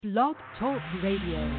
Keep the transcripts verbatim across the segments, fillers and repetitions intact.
Blog Talk Radio.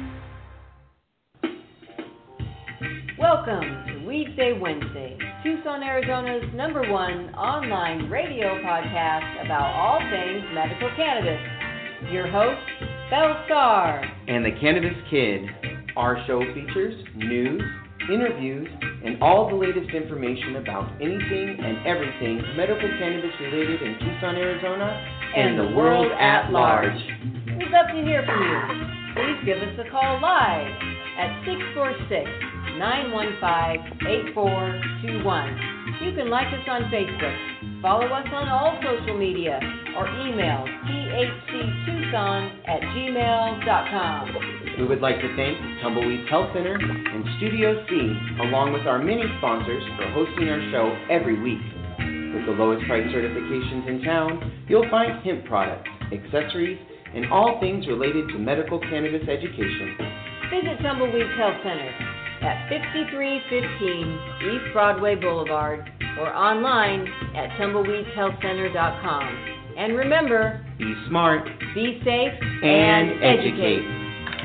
Welcome to Weedsday Wednesday, Tucson, Arizona's number one online radio podcast about all things medical cannabis. Your host, Belle Starr. And the Cannabis Kid. Our show features news, interviews, and all the latest information about anything and everything medical cannabis related in Tucson, Arizona, and, and the world at large. We'd love to hear from you. Please give us a call live at six four six, nine one five, eight four two one. You can like us on Facebook, follow us on all social media, or email t h c tucson at gmail dot com. We would like to thank Tumbleweeds Health Center and Studio C, along with our many sponsors, for hosting our show every week. With the lowest price certifications in town, you'll find hemp products, accessories, and all things related to medical cannabis education. Visit Tumbleweeds Health Center at fifty-three fifteen East Broadway Boulevard or online at tumbleweeds health center dot com. And remember, be smart, be safe, and, and educate. educate.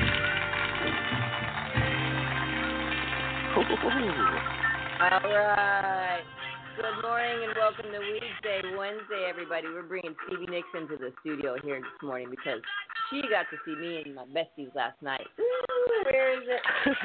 All right. Good morning and welcome to Weedsday Wednesday, everybody. We're bringing Stevie Nixon to the studio here this morning because she got to see me and my besties last night. Ooh, where is it?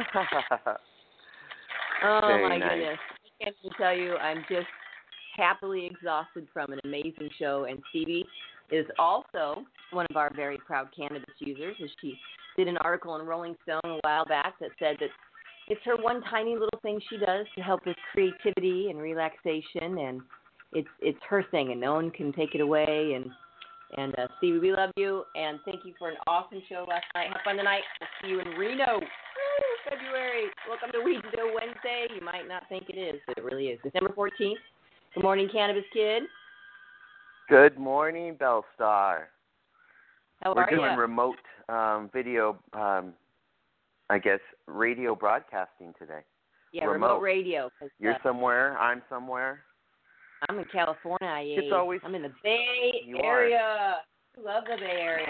Oh, Very my nice. goodness. I can't even tell you, I'm just happily exhausted from an amazing show. And Stevie is also one of our very proud cannabis users, as she did an article in Rolling Stone a while back that said that it's her one tiny little thing she does to help with creativity and relaxation, and it's it's her thing, and no one can take it away. And and uh, Stevie, we love you, and thank you for an awesome show last night. Have fun tonight. We'll see you in Reno, Woo, February. Welcome to Weedsday Wednesday. You might not think it is, but it really is. December fourteenth. Good morning, Cannabis Kid. Good morning, Belle Star. How We're are doing you? remote um, video, um, I guess, radio broadcasting today. Yeah, remote. remote radio. You're uh, somewhere, I'm somewhere. I'm in California. I, It's always I'm in the Bay you Area. I love the Bay Area.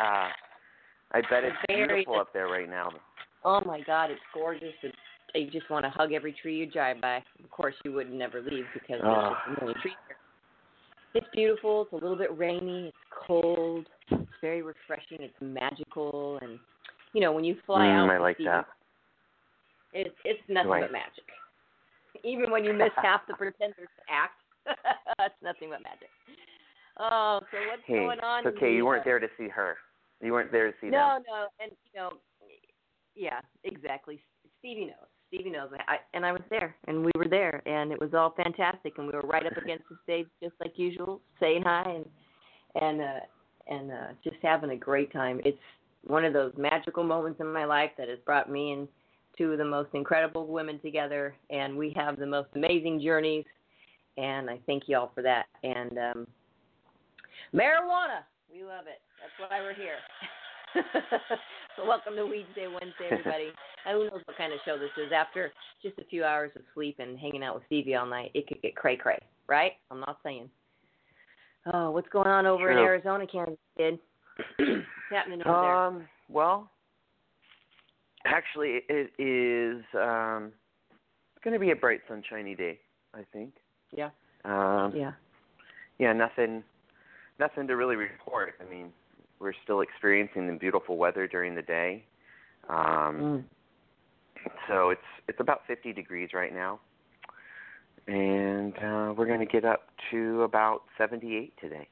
I bet The it's Bay Area. beautiful up there right now. Oh my God, it's gorgeous. It's, you just want to hug every tree you drive by. Of course, you would never leave because there's Oh. just a million trees here. It's beautiful. It's a little bit rainy. It's cold. It's very refreshing. It's magical, and you know when you fly Mm, out, I to like see that. It's it's nothing Right. but magic. Even when you miss half the pretenders act, it's nothing but magic. Oh, so what's Hey, going on? it's okay. in the, You weren't uh, there to see her. You weren't there to see No, them. no, and you know, yeah, exactly. Stevie knows. Stevie knows. I, and I was there, and we were there, and it was all fantastic, and we were right up against the stage just like usual, saying hi and and uh, and uh, just having a great time. It's one of those magical moments in my life that has brought me and two of the most incredible women together, and we have the most amazing journeys, and I thank you all for that. And um, marijuana, we love it. That's why we're here. So welcome to Weedsday Wednesday, everybody. And who knows what kind of show this is. After just a few hours of sleep and hanging out with Stevie all night, it could get cray-cray, right? I'm not saying. Oh, what's going on over in True. Arizona, Kansas, kid? What's happening over there? Um, well, actually, it is um, going to be a bright, sunshiny day, I think. Yeah. Um, Yeah. Yeah, nothing, nothing to really report. I mean, we're still experiencing the beautiful weather during the day. Um, Mm. So it's it's about fifty degrees right now, and uh, we're going to get up to about seventy-eight today.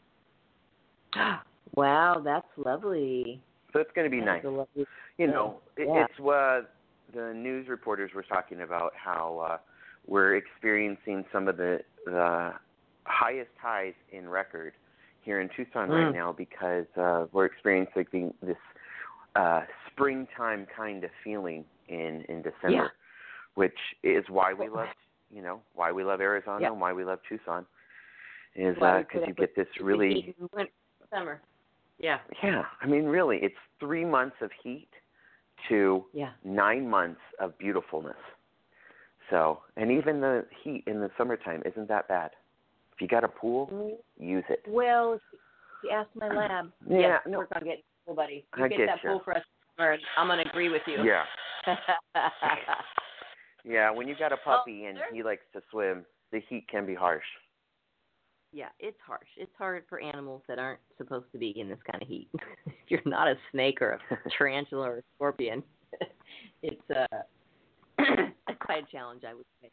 Wow, that's lovely. So it's going to be That nice. is a lovely. You know, it, Yeah. it's what the news reporters were talking about, how uh, we're experiencing some of the, the highest highs in record here in Tucson Mm. right now because uh, we're experiencing this uh, springtime kind of feeling in, in December, Yeah. which is why we love, you know, why we love Arizona Yeah. and why we love Tucson, is Why we because put you up get this with the really, heat in winter, summer. Yeah. yeah, I mean, really, it's three months of heat to Yeah. nine months of beautifulness. So, and even the heat in the summertime isn't that bad. If you got a pool, use it. Well, if you ask my lab, Yeah, yes, no. work on getting pull, buddy. You I get get that ya. pull for us, or I'm gonna agree with you. Yeah. Yeah, when you got a puppy oh, and sure. he likes to swim, the heat can be harsh. Yeah, it's harsh. It's hard for animals that aren't supposed to be in this kind of heat. If you're not a snake or a tarantula or a scorpion, it's uh, quite a challenge, I would say.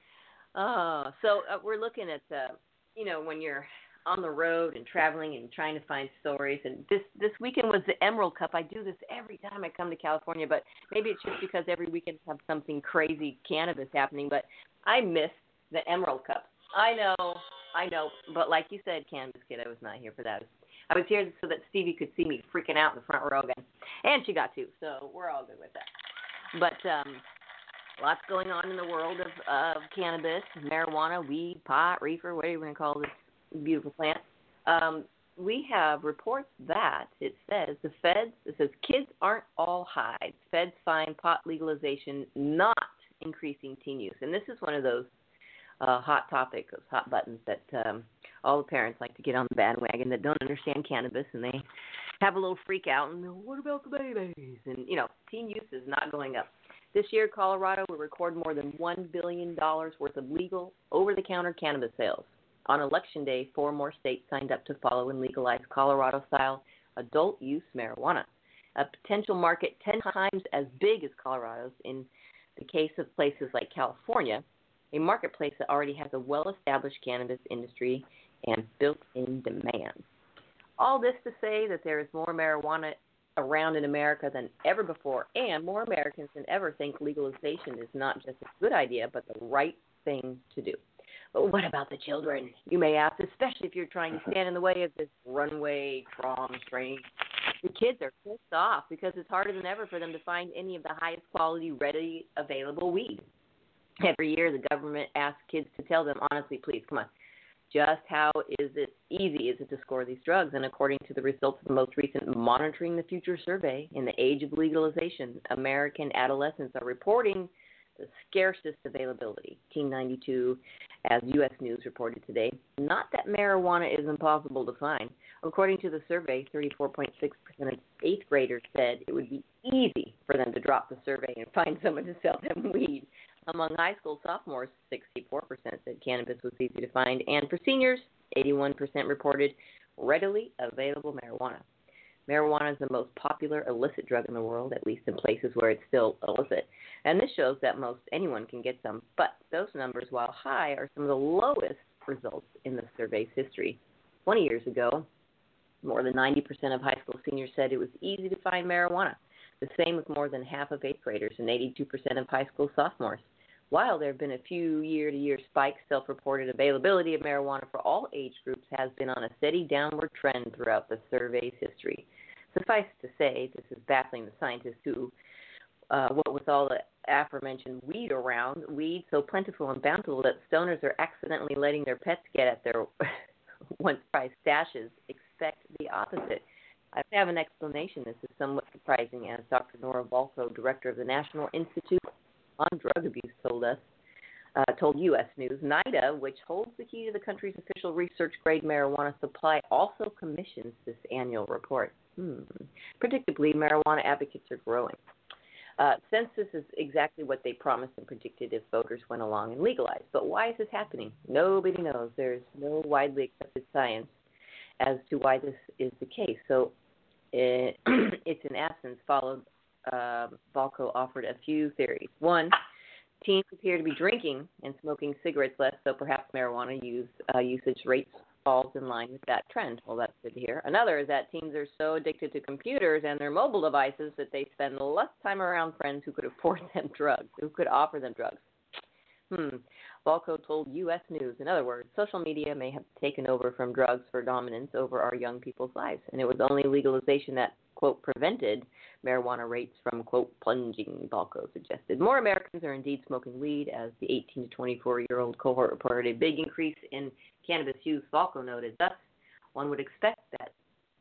Oh, so uh, we're looking at, uh, you know, when you're on the road and traveling and trying to find stories. And this, this weekend was the Emerald Cup. I do this every time I come to California, but maybe it's just because every weekend I have something crazy cannabis happening. But I missed the Emerald Cup. I know, I know. But like you said, Cannabis Kid, I was not here for that. I was here so that Stevie could see me freaking out in the front row again. And she got to, so we're all good with that. But um, lots going on in the world of, of cannabis, marijuana, weed, pot, reefer, whatever you want to call this beautiful plant. Um, we have reports that it says the feds, it says kids aren't all high. Feds find pot legalization not increasing teen use. And this is one of those uh, hot topics, those hot buttons that um, all the parents like to get on the bandwagon that don't understand cannabis, and they have a little freak out and, what about the babies? And, you know, teen use is not going up. This year, Colorado will record more than one billion dollars worth of legal, over-the-counter cannabis sales. On Election Day, four more states signed up to follow and legalize Colorado-style adult-use marijuana, a potential market ten times as big as Colorado's. In the case of places like California, a marketplace that already has a well-established cannabis industry and built-in demand. All this to say that there is more marijuana around in America than ever before, and more Americans than ever think legalization is not just a good idea, but the right thing to do. But what about the children, you may ask, especially if you're trying to stand in the way of this runway prom train. The kids are pissed off because it's harder than ever for them to find any of the highest quality, readily available weed. Every year, the government asks kids to tell them, honestly, please, come on, just how is it easy is it to score these drugs? And according to the results of the most recent Monitoring the Future survey, in the age of legalization, American adolescents are reporting the scarcest availability, Teen ninety-two, as U S News reported today. Not that marijuana is impossible to find. According to the survey, thirty-four point six percent of eighth graders said it would be easy for them to drop the survey and find someone to sell them weed. Among high school sophomores, sixty-four percent said cannabis was easy to find. And for seniors, eighty-one percent reported readily available marijuana. Marijuana is the most popular illicit drug in the world, at least in places where it's still illicit. And this shows that most anyone can get some. But those numbers, while high, are some of the lowest results in the survey's history. twenty years ago, more than ninety percent of high school seniors said it was easy to find marijuana. The same with more than half of eighth graders and eighty-two percent of high school sophomores. While there have been a few year-to-year spikes, self-reported availability of marijuana for all age groups has been on a steady downward trend throughout the survey's history. Suffice to say, this is baffling the scientists who, uh, what with all the aforementioned weed around, weed so plentiful and bountiful that stoners are accidentally letting their pets get at their once-prized stashes, expect the opposite. I have an explanation. This is somewhat surprising, as Doctor Nora Volkow, director of the National Institute on Drug Abuse, told us, uh, told U S News. NIDA, which holds the key to the country's official research-grade marijuana supply, also commissions this annual report. Hmm. Predictably, marijuana advocates are growing. Uh, since this is exactly what they promised and predicted if voters went along and legalized. But why is this happening? Nobody knows. There's no widely accepted science as to why this is the case. So it, it's in essence followed, uh, Volkow offered a few theories. One, teens appear to be drinking and smoking cigarettes less, so perhaps marijuana use, uh, usage rates falls in line with that trend. Well, that's good to hear. Another is that teens are so addicted to computers and their mobile devices that they spend less time around friends who could afford them drugs, who could offer them drugs. Hmm. Volkow told U S News, in other words, social media may have taken over from drugs for dominance over our young people's lives, and it was only legalization that, quote, prevented marijuana rates from, quote, plunging, Volkow suggested. More Americans are indeed smoking weed, as the eighteen to twenty-four-year-old cohort reported a big increase in cannabis use, Volkow noted. Thus, one would expect that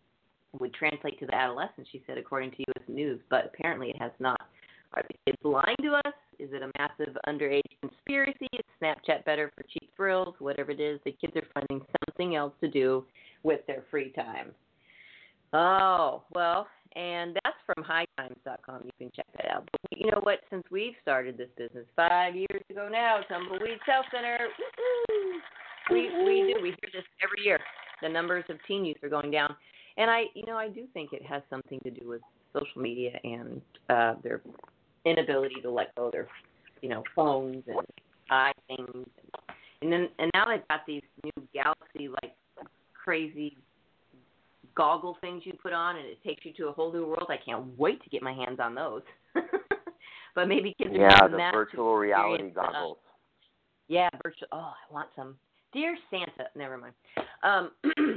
it would translate to the adolescents, she said, according to U S News, but apparently it has not. Are the kids lying to us? Is it a massive underage conspiracy? Is Snapchat better for cheap thrills? Whatever it is, the kids are finding something else to do with their free time. Oh, well, and that's from high times dot com. You can check that out. But you know what? Since we've started this business five years ago now, Tumbleweeds Health Center, woo-hoo, we we do. We hear this every year. The numbers of teen youth are going down. And I, you know, I do think it has something to do with social media and uh, their inability to let go of their, you know, phones and eye things. And then, and now they've got these new Galaxy, like, crazy goggle things you put on, and it takes you to a whole new world. I can't wait to get my hands on those. But maybe kids are yeah, using the that virtual reality uh, goggles. Yeah, virtual. Oh, I want some. Dear Santa, never mind. Um,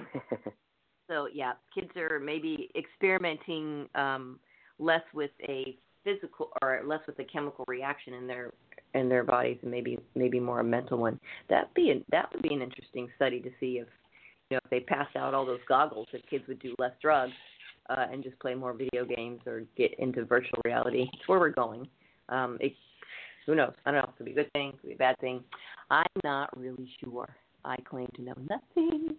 so yeah, kids are maybe experimenting um, less with a physical or less with a chemical reaction in their in their bodies, and maybe maybe more a mental one. That'd be a, that would be an interesting study to see if you know if they passed out all those goggles, if kids would do less drugs uh, and just play more video games or get into virtual reality. It's where we're going. Um, it, who knows? I don't know. It could be a good thing. It could be a bad thing. I'm not really sure. I claim to know nothing.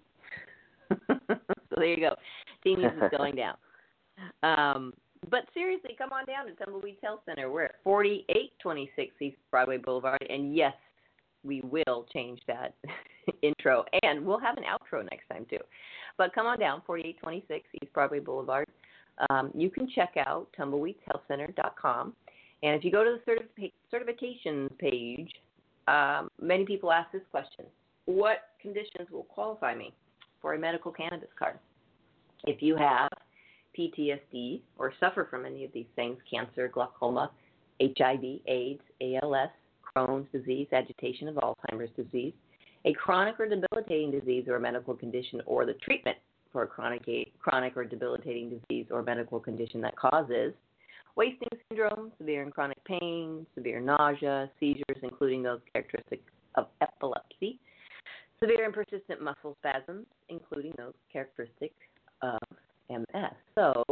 So there you go. Teen youth is going down. Um, but seriously, come on down to Tumbleweeds Health Center. We're at forty-eight twenty-six East Broadway Boulevard. And yes, we will change that intro. And we'll have an outro next time, too. But come on down, forty-eight twenty-six East Broadway Boulevard. Um, you can check out tumbleweeds health center dot com. And if you go to the certific- certifications page, um, many people ask this question. What conditions will qualify me for a medical cannabis card? If you have P T S D or suffer from any of these things, cancer, glaucoma, H I V, AIDS, A L S, Crohn's disease, agitation of Alzheimer's disease, a chronic or debilitating disease or a medical condition, or the treatment for a chronic, chronic or debilitating disease or medical condition that causes wasting syndrome, severe and chronic pain, severe nausea, seizures, including those characteristic of epilepsy, severe and persistent muscle spasms, including those characteristic of M S. So,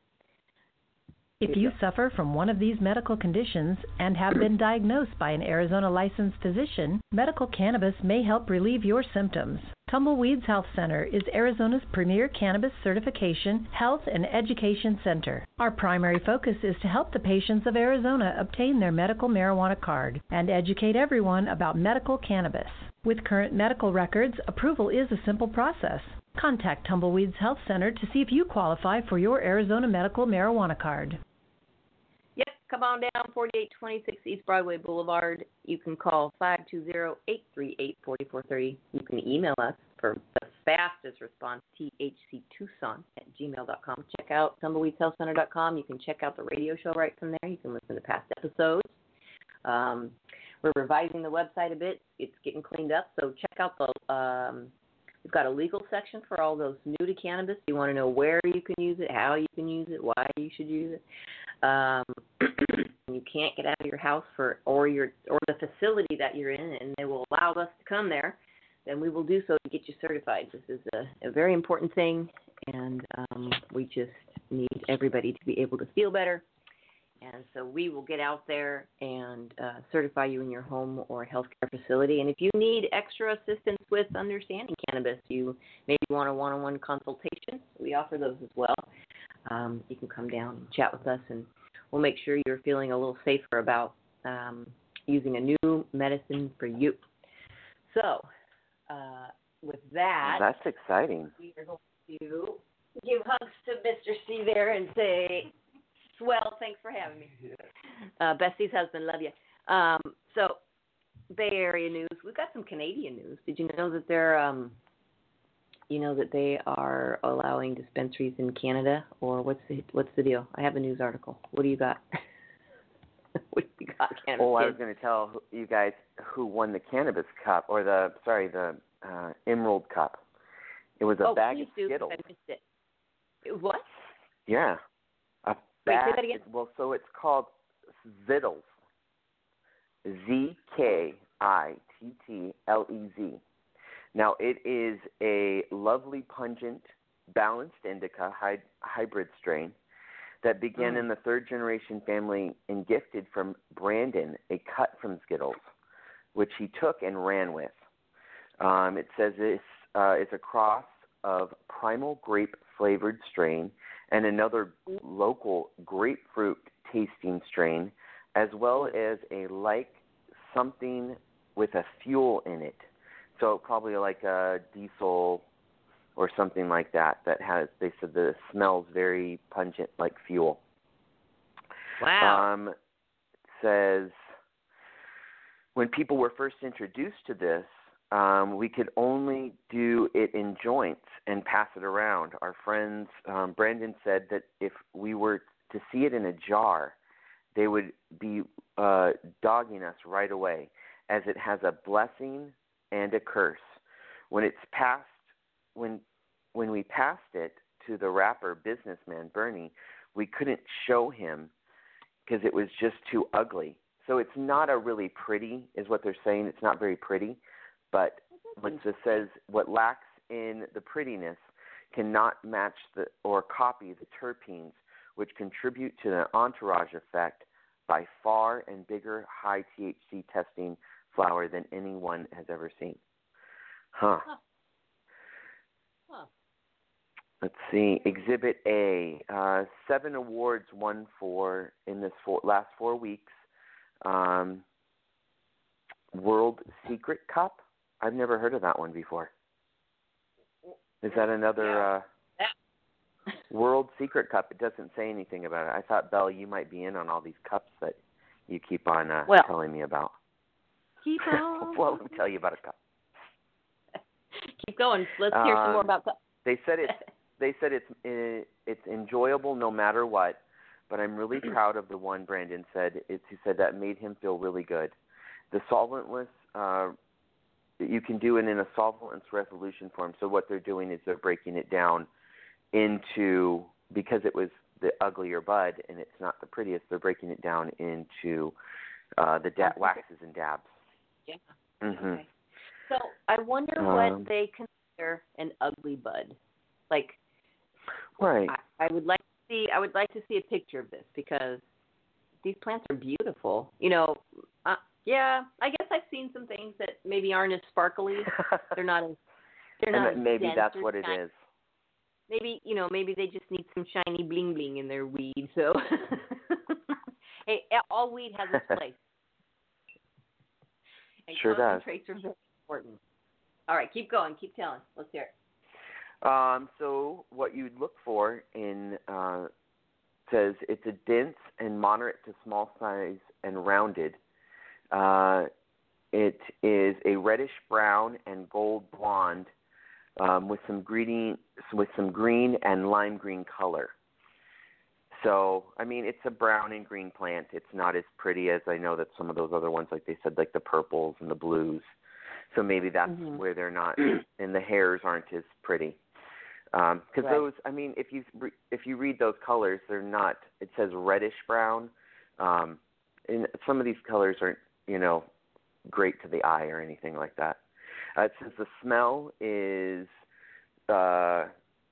if you suffer from one of these medical conditions and have been diagnosed by an Arizona licensed physician, medical cannabis may help relieve your symptoms. Tumbleweeds Health Center is Arizona's premier cannabis certification, health, and education center. Our primary focus is to help the patients of Arizona obtain their medical marijuana card and educate everyone about medical cannabis. With current medical records, approval is a simple process. Contact Tumbleweeds Health Center to see if you qualify for your Arizona medical marijuana card. Yep, come on down, forty-eight twenty-six East Broadway Boulevard. You can call five two zero, eight three eight, four four three zero. You can email us for the fastest response, T H C Tucson at gmail dot com. Check out tumbleweeds health center dot com. You can check out the radio show right from there. You can listen to past episodes. Um, we're revising the website a bit. It's getting cleaned up, so check out the um, we've got a legal section for all those new to cannabis. You want to know where you can use it, how you can use it, why you should use it. Um, you can't get out of your house for or your or the facility that you're in, and they will allow us to come there, then we will do so to get you certified. This is a, a very important thing, and um, we just need everybody to be able to feel better. And so we will get out there and uh, certify you in your home or healthcare facility. And if you need extra assistance with understanding cannabis, you maybe want a one-on-one consultation, we offer those as well. Um, you can come down and chat with us, and we'll make sure you're feeling a little safer about um, using a new medicine for you. So uh, with that, that's exciting. We are going to give hugs to Mister C there and say, swell, thanks for having me. Uh, Bestie's husband, love you. Um, so, Bay Area news. We've got some Canadian news. Did you know that they're, um, you know, that they are allowing dispensaries in Canada, or what's the what's the deal? I have a news article. What do you got? What do you got, Cannabis Oh, I Kids? was going to tell you guys who won the Cannabis Cup, or the sorry, the uh, Emerald Cup. It was a oh, bag please of do, Skittles. I missed it. What? Yeah. A Wait, bag, say that again? Well, so it's called Zittles. Z K I T T L E Z. Now, it is a lovely, pungent, balanced indica hy- hybrid strain that began Mm. in the third-generation family and gifted from Brandon a cut from Skittles, which he took and ran with. Um, it says it's, uh, it's a cross of primal grape flavored strain and another local grapefruit tasting strain, as well as a like something with a fuel in it. So probably like a diesel or something like that that has, they said the smells very pungent like fuel. Wow. Um, it says, when people were first introduced to this, um, we could only do it in joints and pass it around. Our friends, um, Brandon said that if we were to see it in a jar, they would be uh, dogging us right away, as it has a blessing and a curse. When it's passed, when when we passed it to the rapper businessman Bernie, we couldn't show him because it was just too ugly. So it's not a really pretty, is what they're saying. It's not very pretty, but what it says, what lacks in the prettiness cannot match the or copy the terpenes, which contribute to the entourage effect by far and bigger high T H C testing flower than anyone has ever seen. Huh. Huh. Huh. Let's see. Exhibit A. Uh, seven awards won for in this four, last four weeks. Um, World Secret Cup. I've never heard of that one before. Is that another uh, World Secret Cup? It doesn't say anything about it. I thought, Belle, you might be in on all these cups that you keep on uh, well, telling me about. Keep on. Well, let me tell you about a cup. Keep going. Let's hear um, some more about cups. They said it's they said it's it's enjoyable no matter what, but I'm really proud of the one Brandon said. It's, he said that made him feel really good. The solventless, uh, you can do it in a solventless resolution form. So what they're doing is they're breaking it down into, because it was the uglier bud and it's not the prettiest, they're breaking it down into uh, the da- waxes and dabs. Yeah. Mm-hmm. Okay. So I wonder um, what they consider an ugly bud. Like, right. I, I would like to see. I would like to see a picture of this because these plants are beautiful. You know, uh, yeah. I guess I've seen some things that maybe aren't as sparkly. They're not as. They're not. And maybe as that's or what it shiny. is. Maybe you know. Maybe they just need some shiny bling bling in their weed. So, hey, all weed has its place. And Sure does. concentrates are very important. All right, keep going. Keep telling. Let's hear it. Um, so what you'd look for in uh, says it's a dense and moderate to small size and rounded. Uh, it is a reddish brown and gold blonde um, with some green with some green and lime green color. So, I mean, it's a brown and green plant. It's not as pretty as I know that some of those other ones, like they said, like the purples and the blues. So maybe that's mm-hmm. where they're not, and the hairs aren't as pretty. Because um, right. those, I mean, if you re- if you read those colors, they're not. It says reddish brown, um, and some of these colors aren't, you know, great to the eye or anything like that. Uh, it says the smell is. Uh,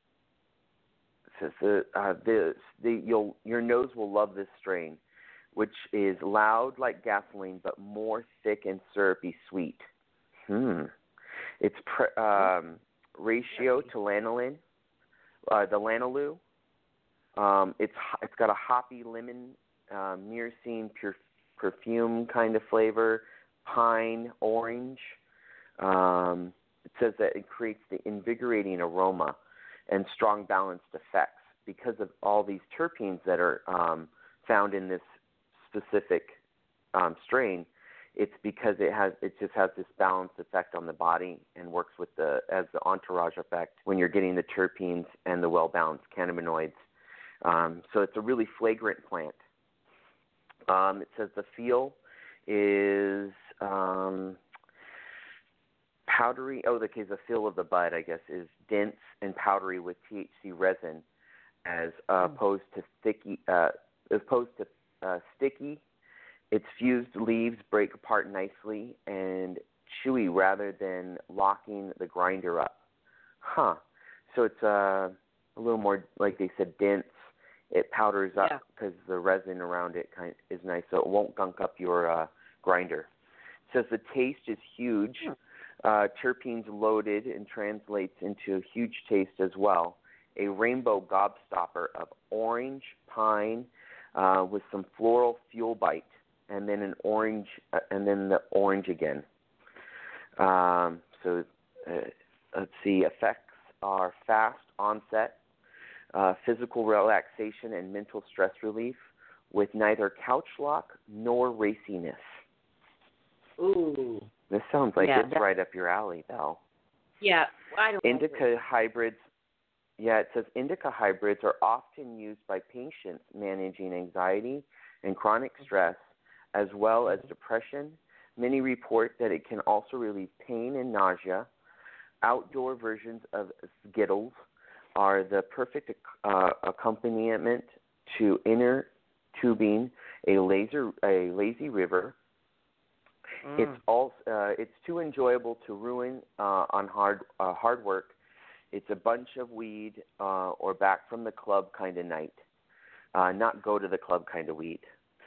Says the, uh, the, the you'll your nose will love this strain, which is loud like gasoline but more thick and syrupy sweet. Hmm. It's pre, um, ratio to lanolin, uh, the lanolin. Um, it's it's got a hoppy lemon, uh, myrcene pure, perfume kind of flavor, pine, orange. Um, it says that it creates the invigorating aroma and strong balanced effects because of all these terpenes that are um, found in this specific um, strain. It's because it has it just has this balanced effect on the body and works with the as the entourage effect when you're getting the terpenes and the well balanced cannabinoids. Um, so it's a really flagrant plant. Um, it says the feel is um, powdery. Oh, the case the feel of the bud, I guess, is dense and powdery with T H C resin, as uh, opposed to sticky. Uh, as opposed to uh, sticky, its fused leaves break apart nicely and chewy rather than locking the grinder up. Huh. So it's uh, a little more, like they said, dense. It powders up because yeah. the resin around it kind of is nice, so it won't gunk up your uh, grinder. It says the taste is huge. uh, terpenes loaded and translates into a huge taste as well. A rainbow gobstopper of orange, pine, uh, with some floral fuel bite, and then an orange, uh, and then the orange again. Um, so uh, let's see, effects are fast onset, uh, physical relaxation, and mental stress relief with neither couch lock nor raciness. Ooh. This sounds like yeah, it's that, right up your alley, Val. Yeah, I don't Indica hybrids, yeah, it says indica hybrids are often used by patients managing anxiety and chronic stress, as well as depression. Many report that it can also relieve pain and nausea. Outdoor versions of Skittles are the perfect uh, accompaniment to inner tubing a laser a lazy river. Mm. It's all uh, it's too enjoyable to ruin uh, on hard uh, hard work. It's a bunch of weed uh, or back from the club kind of night, uh, not go to the club kind of weed.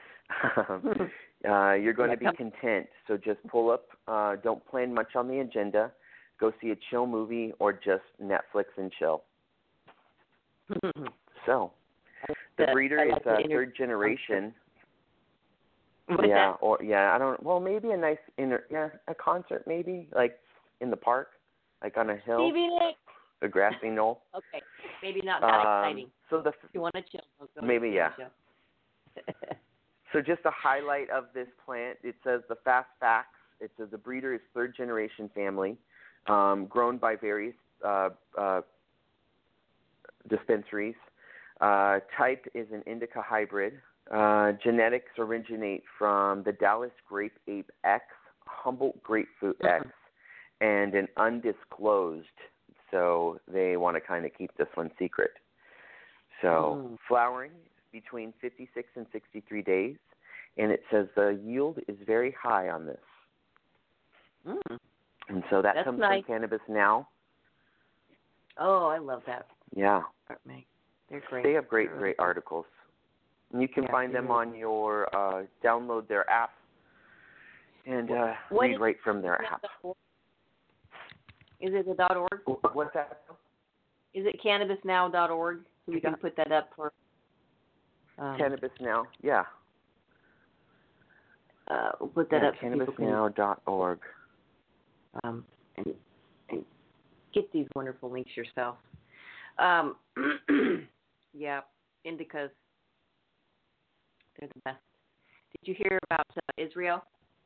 uh, you're going to be content, so just pull up. Uh, don't plan much on the agenda. Go see a chill movie or just Netflix and chill. So, the breeder is uh, third generation. What's yeah, that? or yeah, I don't. Well, maybe a nice inner, yeah, a concert maybe, like in the park, like on a hill, a grassy knoll. Okay, maybe not that um, exciting. So the if you want to chill, go maybe yeah. Chill. So just a highlight of this plant, it says the fast facts. It says the breeder is third generation family, um, grown by various uh, uh, dispensaries. Uh, type is an indica hybrid. Uh, genetics originate from the Dallas Grape Ape X, Humboldt Grapefruit mm-hmm. X, and an undisclosed. So they want to kind of keep this one secret. So mm. flowering between fifty-six and sixty-three days, and it says the yield is very high on this. Mm. And so that That's comes nice. from Cannabis Now. Oh, I love that. Yeah. They're great. They have great, They're great really articles. And you can yeah, find them really. on your, uh, download their app and uh, what read right from their app. Is it the dot .org? What's that? Is it cannabis now dot org? So we yeah. can put that up for... Um, Cannabis Now, yeah. Uh, we'll put that yeah, up so cannabis people now dot org. can um, and, and get these wonderful links yourself. Um, yeah, indicas, they're the best. Did you hear about uh, Israel?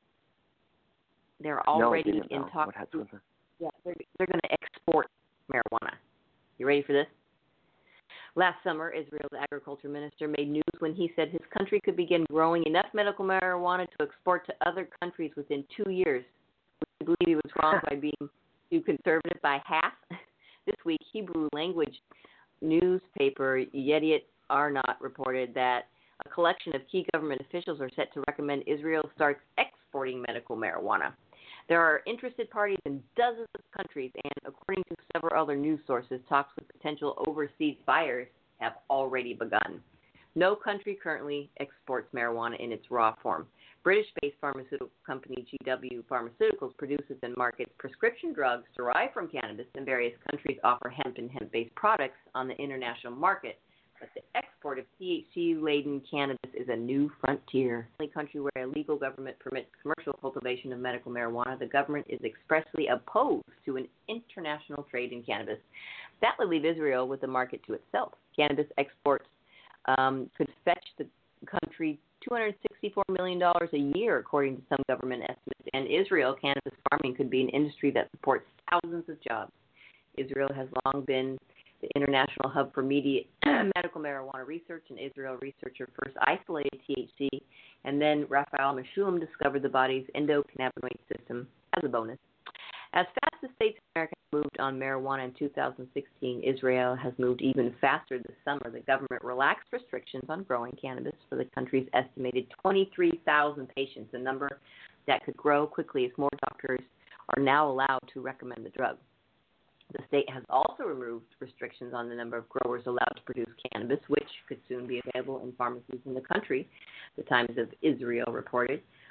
They're already no, in talks. What yeah, they're, they're going to export marijuana. You ready for this? Last summer, Israel's agriculture minister made news when he said his country could begin growing enough medical marijuana to export to other countries within two years. We believe he was wrong by being too conservative by half. This week, Hebrew language newspaper Yediot Arnot reported that a collection of key government officials are set to recommend Israel starts exporting medical marijuana. There are interested parties in dozens of countries, and according to several other news sources, talks with potential overseas buyers have already begun. No country currently exports marijuana in its raw form. British-based pharmaceutical company G W Pharmaceuticals produces and markets prescription drugs derived from cannabis, and various countries offer hemp and hemp-based products on the international market. But the export of T H C-laden cannabis is a new frontier. In a country where a legal government permits commercial cultivation of medical marijuana, the government is expressly opposed to an international trade in cannabis. That would leave Israel with the market to itself. Cannabis exports um, could fetch the country two hundred sixty-four million dollars a year, according to some government estimates. And Israel, cannabis farming could be an industry that supports thousands of jobs. Israel has long been the international hub for media, medical marijuana research. An Israel researcher first isolated T H C, and then Raphael Mechoulam discovered the body's endocannabinoid system as a bonus. As fast as states in America moved on marijuana in two thousand sixteen, Israel has moved even faster this summer. The government relaxed restrictions on growing cannabis for the country's estimated twenty-three thousand patients, a number that could grow quickly as more doctors are now allowed to recommend the drug. The state has also removed restrictions on the number of growers allowed to produce cannabis, which could soon be available in pharmacies in the country, the Times of Israel reported.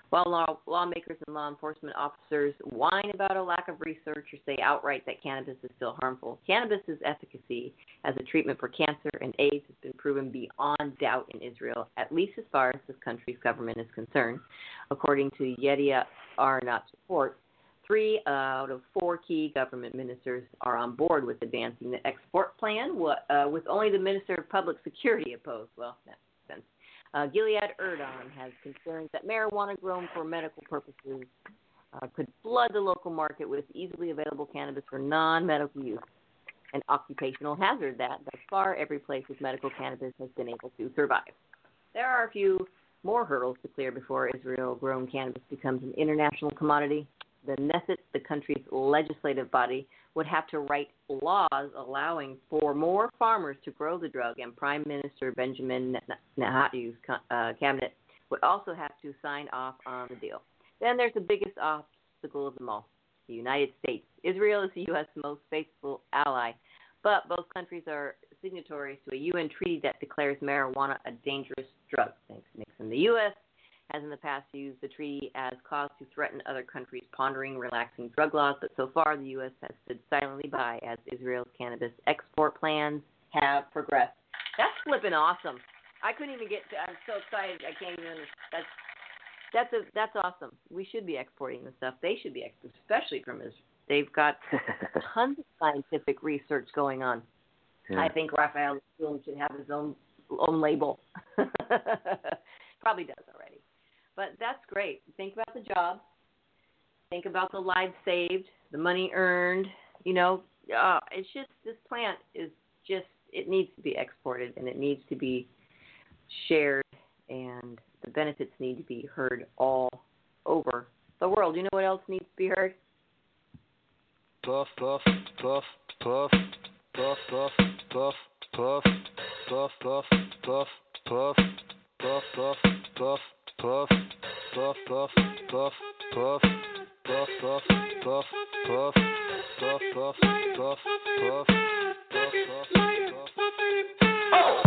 While law, lawmakers and law enforcement officers whine about a lack of research or say outright that cannabis is still harmful, cannabis's efficacy as a treatment for cancer and AIDS has been proven beyond doubt in Israel, at least as far as this country's government is concerned. According to Yediot Aharonot's report, three out of four key government ministers are on board with advancing the export plan, uh, with only the Minister of Public Security opposed. Well, that makes sense. Uh, Gilead Erdogan has concerns that marijuana grown for medical purposes uh, could flood the local market with easily available cannabis for non-medical use, an occupational hazard that, thus far, every place with medical cannabis has been able to survive. There are a few more hurdles to clear before Israel-grown cannabis becomes an international commodity. The Knesset, the country's legislative body, would have to write laws allowing for more farmers to grow the drug, and Prime Minister Benjamin Netanyahu's uh, cabinet would also have to sign off on the deal. Then there's the biggest obstacle of them all, the United States. Israel is the U S most faithful ally, but both countries are signatories to a U N treaty that declares marijuana a dangerous drug. Thanks, Nixon. The U S has in the past used the treaty as cause to threaten other countries pondering relaxing drug laws, but so far the U S has stood silently by as Israel's cannabis export plans have progressed. That's flipping awesome. I couldn't even get to, I'm so excited, I can't even, that's, that's, a, that's awesome. We should be exporting this stuff. They should be exporting, especially from Israel. They've got tons of scientific research going on. Yeah. I think Raphael should have his own, own label. Probably does already. But that's great. Think about the job. Think about the lives saved, the money earned. You know, uh, it's just this plant is just, it needs to be exported and it needs to be shared, and the benefits need to be heard all over the world. You know what else needs to be heard? Puff, puff, puff, puff, puff, puff, puff, puff, puff, puff, puff, puff, puff, puff, puff. Puff, puff, puff, puff, puff, puff, puff, puff, puff, puff, puff, puff, puff, puff, puff, oh!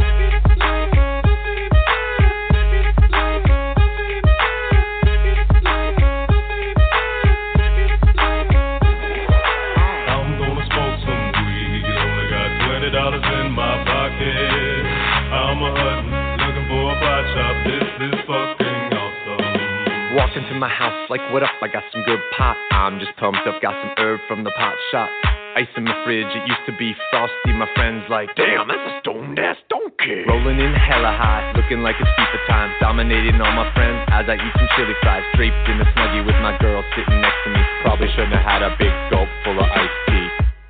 I'm gonna smoke some weed. Only got twenty dollars in my pocket. I'm a huntin', looking for a pot shop. This is fucking walked into my house like, what up, I got some good pot. I'm just pumped up, got some herb from the pot shop. Ice in the fridge, it used to be frosty. My friends like, damn, that's a stoned-ass donkey. Rolling in hella high, looking like it's FIFA time. Dominating all my friends as I eat some chili fries. Draped in a Snuggie with my girl sitting next to me. Probably shouldn't have had a big gulp full of iced tea.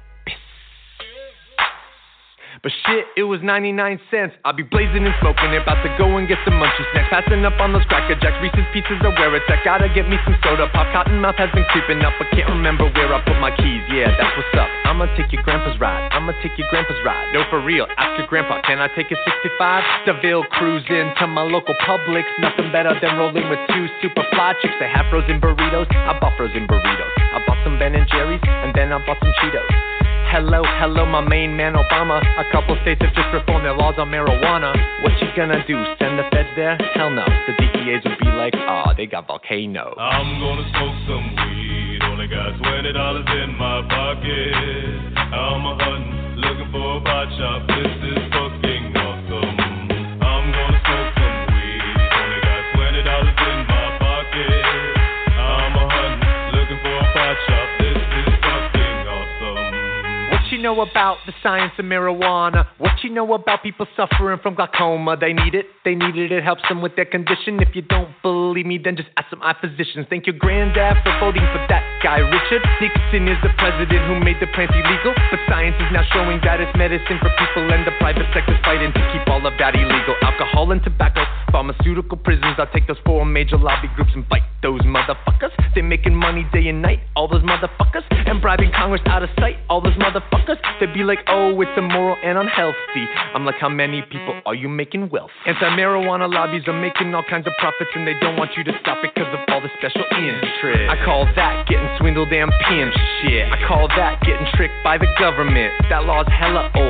But shit, it was ninety-nine cents. I'll be blazing and smoking it, about to go and get some munchies next. Passing up on those Cracker Jacks, Reese's Pieces of where it's at. Gotta get me some soda pop. Cottonmouth has been creeping up, but can't remember where I put my keys. Yeah, that's what's up. I'ma take your grandpa's ride. I'ma take your grandpa's ride. No, for real, ask your grandpa, can I take a sixty-five? DeVille cruising to my local Publix. Nothing better than rolling with two super fly chicks. They have frozen burritos. I bought frozen burritos. I bought some Ben and Jerry's, and then I bought some Cheetos. Hello, hello, my main man Obama. A couple states have just reformed their laws on marijuana. What you gonna do, send the feds there? Hell no, the D E As would be like, aw, oh, they got volcanoes. I'm gonna smoke some weed, only got twenty dollars in my pocket. I'm a huntin', looking for a pot shop, this is fucking awesome. I'm gonna smoke some weed, only got twenty dollars in my pocket. I'm a huntin', looking for a pot shop, this is fucking awesome. What you know about the science of marijuana? What you know about people suffering from glaucoma? They need it, they need it, it helps them with their condition. If you don't believe me, then just ask some eye physicians. Thank your granddad for voting for that guy, Richard Nixon is the president who made the plant illegal. But science is now showing that it's medicine for people, and the private sector's fighting to keep all of that illegal. Alcohol and tobacco, pharmaceutical prisons. I'll take those four major lobby groups and fight those motherfuckers. They're making money day and night, all those motherfuckers, and bribing Congress out of sight, all those motherfuckers. They'd be like, oh, it's immoral and unhealthy. I'm like, how many people are you making wealthy? Anti-marijuana lobbies are making all kinds of profits, and they don't want you to stop it because of all the special interest. I call that getting swindled and pimped shit. I call that getting tricked by the government. That law's hella old.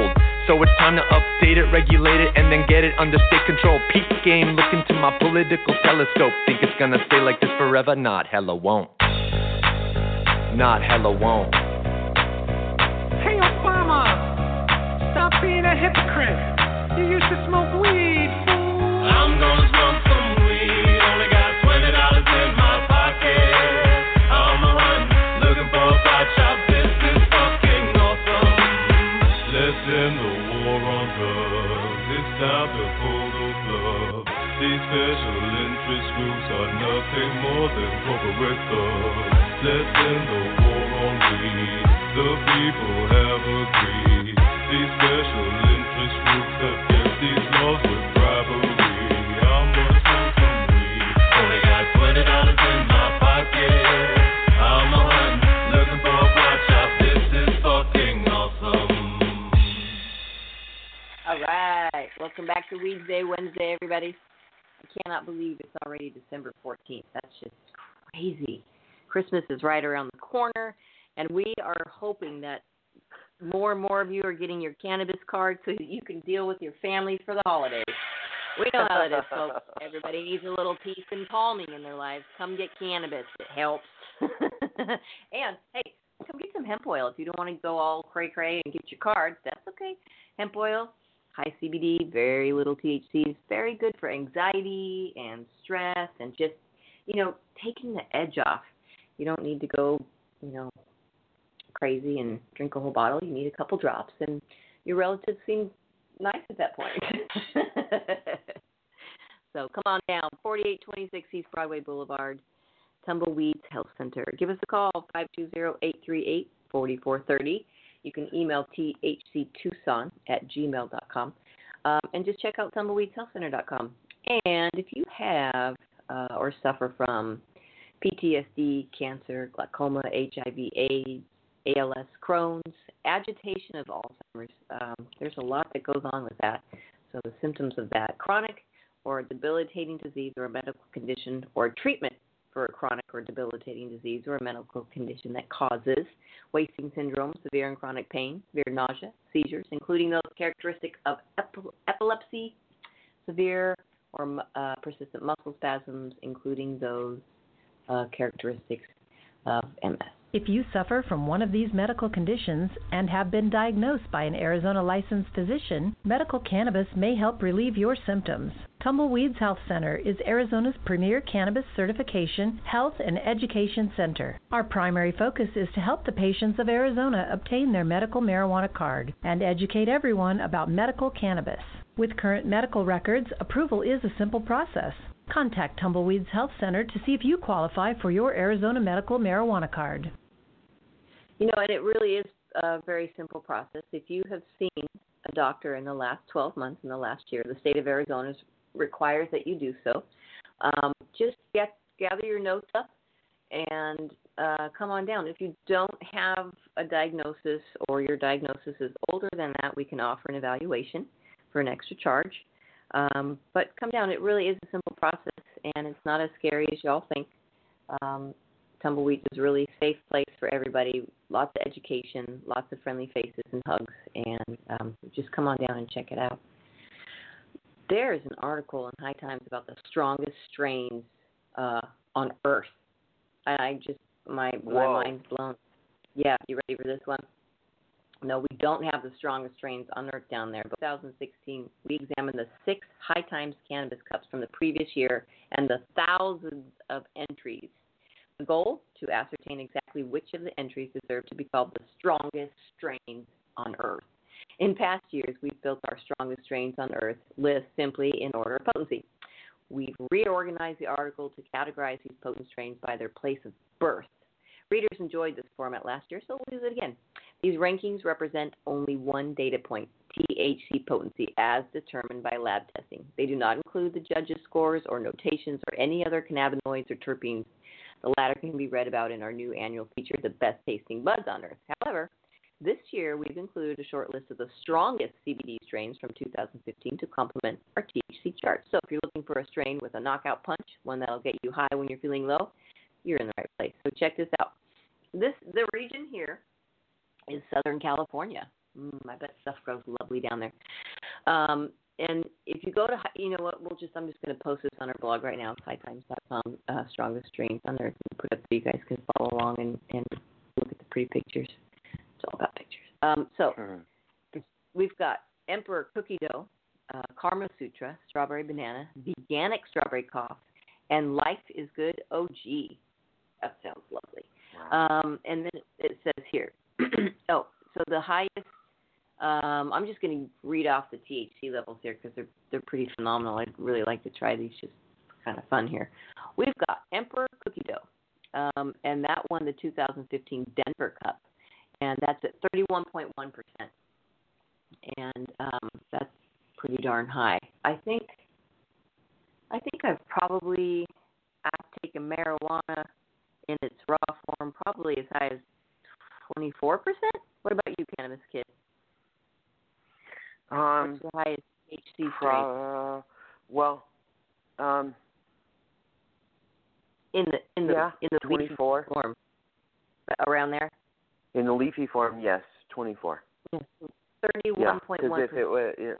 So it's time to update it, regulate it, and then get it under state control. Peak game, look into my political telescope. Think it's gonna stay like this forever? Not hella won't. Not hella won't. Hey Obama, stop being a hypocrite. You used to smoke weed, fool. I'm gonna smoke some weed. Only got twenty dollars in my pocket. I'm a hunt, looking for a pot shop. This is fucking awesome. Let's end the war on drugs. It's time to pull the plug. These special interest groups are nothing more than corporate thugs. Let's end the war on weed. The people have agreed. These special interest groups have kept these laws with bribery. I'm gonna smoke some weed. Only got twenty dollars in my pocket. I'm a hunt, looking for a pot shop. This is fucking awesome. All right. Welcome back to Weeds Day Wednesday, everybody. I cannot believe it's already December fourteenth. That's just crazy. Christmas is right around the corner, and we are hoping that more and more of you are getting your cannabis cards so that you can deal with your families for the holidays. We know how it is, folks. Everybody needs a little peace and calming in their lives. Come get cannabis. It helps. And, hey, come get some hemp oil. If you don't want to go all cray-cray and get your cards, that's okay. Hemp oil, high C B D, very little T H C. It's very good for anxiety and stress and just, you know, taking the edge off. You don't need to go, you know, crazy and drink a whole bottle. You need a couple drops, and your relatives seem nice at that point. So come on down, forty-eight twenty-six East Broadway Boulevard, Tumbleweeds Health Center. Give us a call, five two zero, eight three eight, four four three zero. You can email t h c tucson at gmail dot com, um, and just check out tumbleweeds health center dot com. And if you have uh, or suffer from P T S D, cancer, glaucoma, H I V, AIDS, A L S, Crohn's, agitation of Alzheimer's, um, there's a lot that goes on with that. So the symptoms of that, chronic or a debilitating disease or a medical condition, or treatment for a chronic or debilitating disease or a medical condition that causes wasting syndrome, severe and chronic pain, severe nausea, seizures, including those characteristic of epi- epilepsy, severe or uh, persistent muscle spasms, including those uh, characteristics of M S. If you suffer from one of these medical conditions and have been diagnosed by an Arizona licensed physician, medical cannabis may help relieve your symptoms. Tumbleweeds Health Center is Arizona's premier cannabis certification, health, and education center. Our primary focus is to help the patients of Arizona obtain their medical marijuana card and educate everyone about medical cannabis. With current medical records, approval is a simple process. Contact Tumbleweeds Health Center to see if you qualify for your Arizona medical marijuana card. You know, and it really is a very simple process. If you have seen a doctor in the last twelve months, in the last year, the state of Arizona requires that you do so. Um, just get gather your notes up and uh, come on down. If you don't have a diagnosis or your diagnosis is older than that, we can offer an evaluation for an extra charge. Um, but come down. It really is a simple process, and it's not as scary as y'all think. Um, Tumbleweeds is a really safe place for everybody. Lots of education, lots of friendly faces and hugs, and um, just come on down and check it out. There's an article in High Times about the strongest strains uh, on Earth. And I just, my, my mind's blown. Yeah, you ready for this one? No, we don't have the strongest strains on Earth down there. But in twenty sixteen, we examined the six High Times cannabis cups from the previous year and the thousands of entries. The goal, to ascertain exactly which of the entries deserve to be called the strongest strains on Earth. In past years, we've built our strongest strains on Earth list simply in order of potency. We've reorganized the article to categorize these potent strains by their place of birth. Readers enjoyed this format last year, so we'll use it again. These rankings represent only one data point, T H C potency, as determined by lab testing. They do not include the judges' scores or notations or any other cannabinoids or terpenes. The latter can be read about in our new annual feature, The Best Tasting Buds on Earth. However, this year we've included a short list of the strongest C B D strains from two thousand fifteen to complement our T H C chart. So if you're looking for a strain with a knockout punch, one that'll get you high when you're feeling low, you're in the right place. So check this out. This the region here is Southern California. Mm, I bet stuff grows lovely down there. Um, and if you go to, you know what, we'll just, I'm just going to post this on our blog right now, high times dot com, uh, strongest strains on there. Put up so you guys can follow along and, and look at the pretty pictures. It's all about pictures. Um, so mm-hmm. we've got Emperor Cookie Dough, uh, Karma Sutra, Strawberry Banana, Veganic Strawberry Cough, and Life is Good O G. That sounds lovely. Wow. Um, and then it, it says here, oh, so the highest, um, I'm just going to read off the T H C levels here because they're they're pretty phenomenal. I'd really like to try these, just kind of fun here. We've got Emperor Cookie Dough, um, and that won the two thousand fifteen Denver Cup, and that's at thirty-one point one percent, and um, that's pretty darn high. I think I think I've probably I've taken marijuana in its raw form probably as high as twenty-four percent. What about you, Cannabis Kid? Um, What's the highest T H C pro- uh, well, um, in the in the yeah, in the twenty-four leafy form, around there. In the leafy form, yes, twenty-four. Yes, thirty-one point one percent. percent. Yeah, because if it was, it,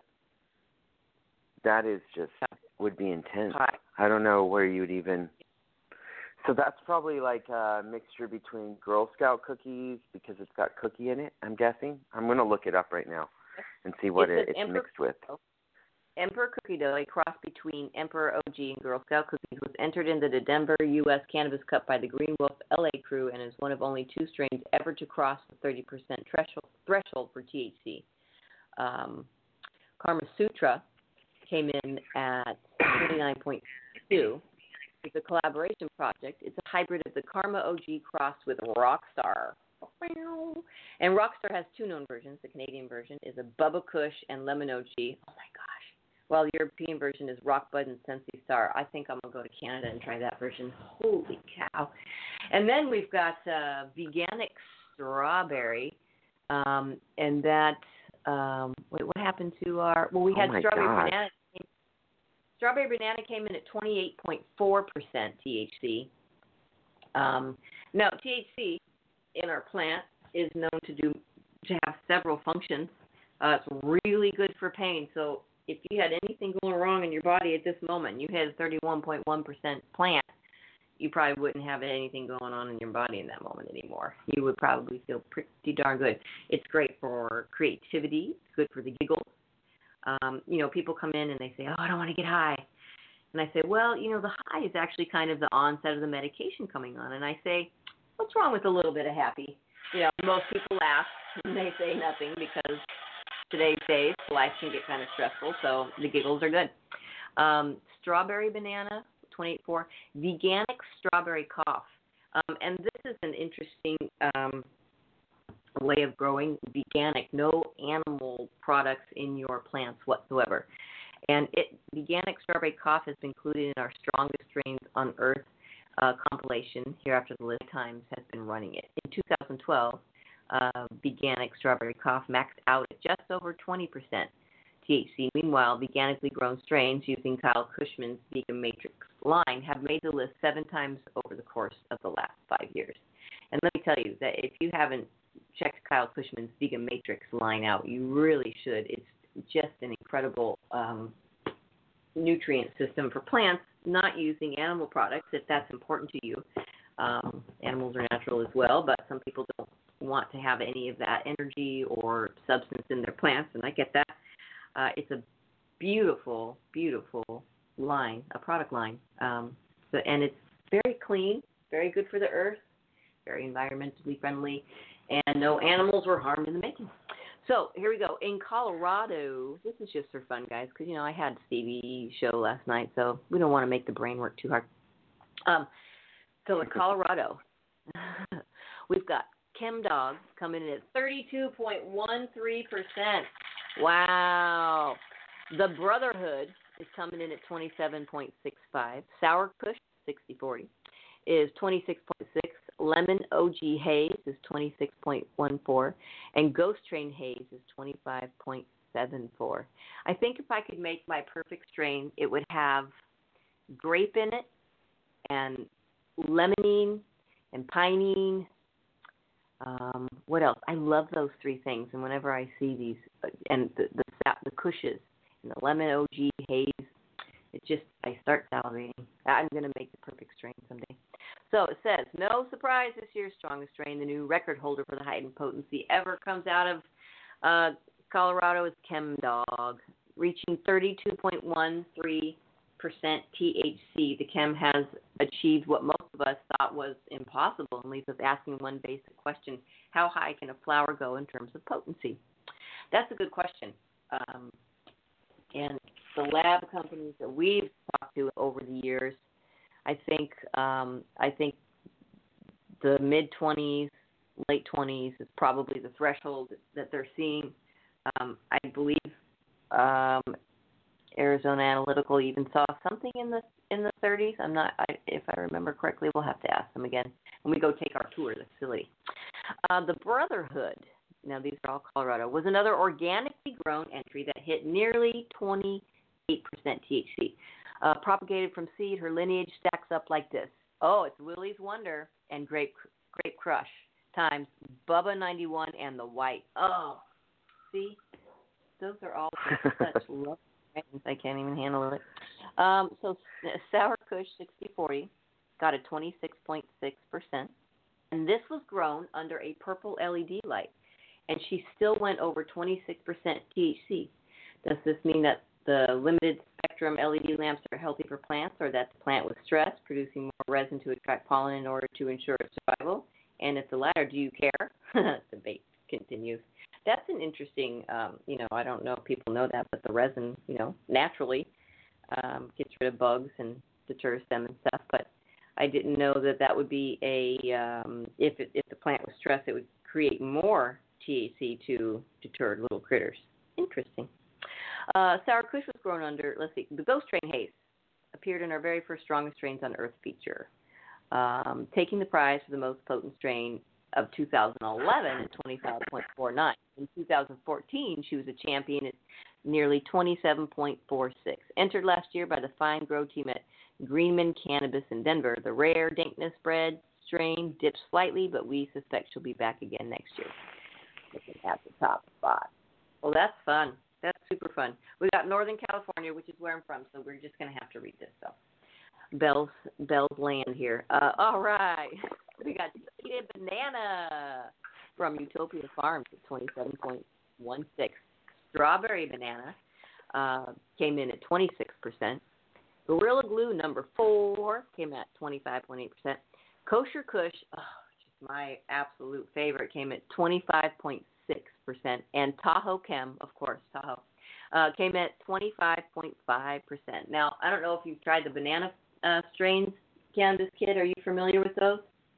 that is just would be intense. High. I don't know where you'd even. So that's probably like a mixture between Girl Scout cookies because it's got cookie in it, I'm guessing. I'm going to look it up right now and see what it, it, it's Emperor, mixed with. Emperor Cookie Dough, a cross between Emperor O G and Girl Scout cookies, was entered into the Denver U S Cannabis Cup by the Green Wolf L A crew and is one of only two strains ever to cross the thirty percent threshold, threshold for T H C. Um, Karma Sutra came in at twenty-nine point two. It's a collaboration project. It's a hybrid of the Karma O G crossed with Rockstar. And Rockstar has two known versions. The Canadian version is a Bubba Kush and Lemon O G. Oh, my gosh. While the European version is Rock Bud and Sensi Star. I think I'm going to go to Canada and try that version. Holy cow. And then we've got uh, Veganic Strawberry. Um, and that, um, wait, what happened to our, well, we had oh Strawberry God. Banana. Strawberry Banana came in at twenty-eight point four percent T H C. Um, now, T H C in our plant is known to do to have several functions. Uh, it's really good for pain. So if you had anything going wrong in your body at this moment, you had a thirty-one point one percent plant, you probably wouldn't have anything going on in your body in that moment anymore. You would probably feel pretty darn good. It's great for creativity. It's good for the giggles. Um, you know, people come in and they say, oh, I don't want to get high. And I say, well, you know, the high is actually kind of the onset of the medication coming on. And I say, what's wrong with a little bit of happy? You know, most people laugh and they say nothing because today's days, life can get kind of stressful, so the giggles are good. Um, strawberry Banana, twenty-eight point four. Veganic Strawberry Cough. Um, and this is an interesting um, way of growing veganic, no animal products in your plants whatsoever. And it, Veganic Strawberry Cough has been included in our Strongest Strains on Earth uh, compilation. Hereafter the List Times has been running it. In two thousand twelve, uh, Veganic Strawberry Cough maxed out at just over twenty percent T H C. Meanwhile, veganically grown strains using Kyle Kushman's Vegan Matrix line have made the list seven times over the course of the last five years. And let me tell you that if you haven't checked Kyle Kushman's Vegan Matrix line out, you really should. It's just an incredible um, nutrient system for plants, not using animal products if that's important to you. Um, animals are natural as well, but some people don't want to have any of that energy or substance in their plants, and I get that. Uh, it's a beautiful, beautiful line, a product line, um, so, and it's very clean, very good for the earth, very environmentally friendly, and no animals were harmed in the making. So here we go. In Colorado, this is just for fun, guys, because, you know, I had Stevie show last night, so we don't want to make the brain work too hard. Um, so in Colorado, we've got Chem Dog coming in at thirty-two point one three percent. Wow. The Brotherhood is coming in at twenty-seven point six five. Sour Kush, sixty forty, is twenty-six point six. Lemon O G Haze is twenty-six point one four. And Ghost Train Haze is twenty-five point seven four. I think if I could make my perfect strain, it would have grape in it and lemonine and pinene, Um, what else? I love those three things, and whenever I see these, uh, and the the, the Kushes and the lemon O G haze, it just I start salivating. I'm gonna make the perfect strain someday. So it says, no surprise, this year's strongest strain, the new record holder for the heightened potency ever, comes out of uh, Colorado is Chem Dog, reaching thirty-two point one three percent T H C. The Chem has achieved what most of us thought was impossible and leaves us asking one basic question: how high can a flower go in terms of potency? That's a good question. Um, and the lab companies that we've talked to over the years, I think um, I think the mid twenties, late twenties is probably the threshold that they're seeing. Um, I believe um, Arizona Analytical even saw something in the in the thirties. I'm not, I, if I remember correctly, we'll have to ask them again when we go take our tour of the facility. Uh, the Brotherhood, now these are all Colorado, was another organically grown entry that hit nearly twenty-eight percent T H C. Uh, propagated from seed, her lineage stacks up like this. Oh, it's Willie's Wonder and Grape Grape Crush times Bubba ninety-one and the White. Oh, see, those are all such lovely things. I can't even handle it. Um, so Sour Kush sixty forty got a twenty-six point six percent, and this was grown under a purple L E D light, and she still went over twenty-six percent T H C. Does this mean that the limited spectrum L E D lamps are healthy for plants, or that the plant was stressed, producing more resin to attract pollen in order to ensure its survival? And if the latter, do you care? The debate continues. That's an interesting, um, you know, I don't know if people know that, but the resin, you know, naturally um, gets rid of bugs and deters them and stuff. But I didn't know that that would be a, um, if it, if the plant was stressed, it would create more T H C to deter little critters. Interesting. Uh, Sour Kush was grown under, let's see, the Ghost Train Haze appeared in our very first Strongest Strains on Earth feature, um, taking the prize for the most potent strain of two thousand eleven at twenty-five point four nine. In two thousand fourteen, she was a champion at nearly twenty-seven point four six. Entered last year by the fine grow team at Greenman Cannabis in Denver. The rare dankness bred strain dips slightly, but we suspect she'll be back again next year. Looking at the top spot. Well, that's fun. That's super fun. We got Northern California, which is where I'm from, so we're just going to have to read this stuff. Bell's, Bell's land here. Uh, all right. We got Chiquita Banana from Utopia Farms at twenty-seven point one six. Strawberry Banana uh, came in at twenty-six percent. Gorilla Glue number four came at twenty-five point eight percent. Kosher Kush, oh, just my absolute favorite, came at twenty-five point six percent. And Tahoe Chem, of course, Tahoe, uh, came at twenty-five point five percent. Now, I don't know if you've tried the banana uh, strains, Cannabis Kid. Are you familiar with those?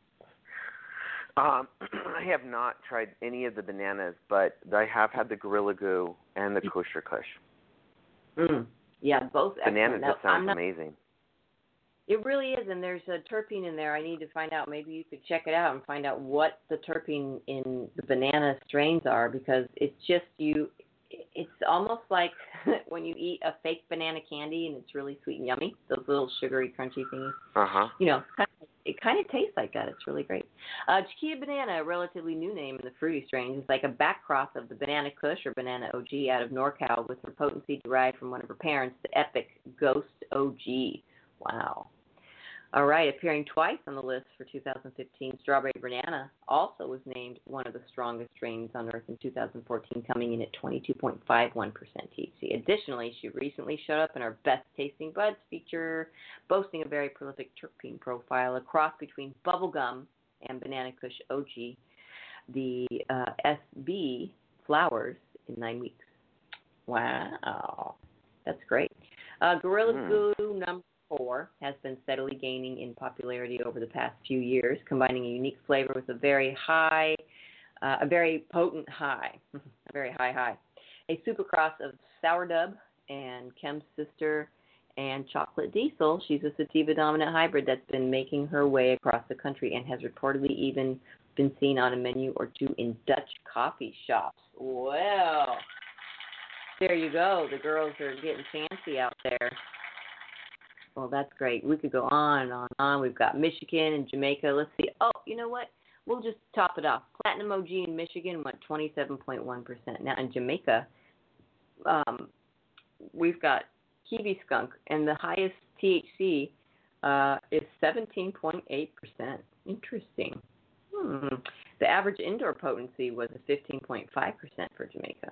Um, I have not tried any of the bananas, but I have had the Gorilla Glue and the Kosher Kush. Mm. Yeah, both. Banana excellent. just Now, sounds not, amazing. It really is, and there's a terpene in there. I need to find out. Maybe you could check it out and find out what the terpene in the banana strains are, because it's just you. It's almost like when you eat a fake banana candy and it's really sweet and yummy. Those little sugary, crunchy things. Uh huh. You know, kind of, it kind of tastes like that. It's really great. Uh, Chiquita Banana, a relatively new name in the fruity strains, is like a backcross of the Banana Kush or Banana O G out of NorCal, with her potency derived from one of her parents, the epic Ghost O G. Wow. All right, appearing twice on the list for two thousand fifteen, Strawberry Banana also was named one of the strongest strains on Earth in two thousand fourteen, coming in at twenty-two point five one percent T H C. Additionally, she recently showed up in our Best Tasting Buds feature, boasting a very prolific terpene profile, a cross between Bubblegum and Banana Kush O G. The uh, S B flowers in nine weeks. Wow, that's great. Uh, Gorilla Mm. Glue number four has been steadily gaining in popularity over the past few years, combining a unique flavor with a very high, uh, a very potent high, a very high high. A supercross of Sour Dub and Chem's Sister and Chocolate Diesel. She's a sativa dominant hybrid that's been making her way across the country and has reportedly even been seen on a menu or two in Dutch coffee shops. Well, there you go. The girls are getting fancy out there. Well, that's great. We could go on and on and on. We've got Michigan and Jamaica. Let's see. Oh, you know what? we'll just top it off. Platinum O G in Michigan went twenty-seven point one percent. Now in Jamaica, um, we've got Kiwi Skunk, and the highest T H C uh, is seventeen point eight percent. Interesting. Hmm. The average indoor potency was a fifteen point five percent for Jamaica.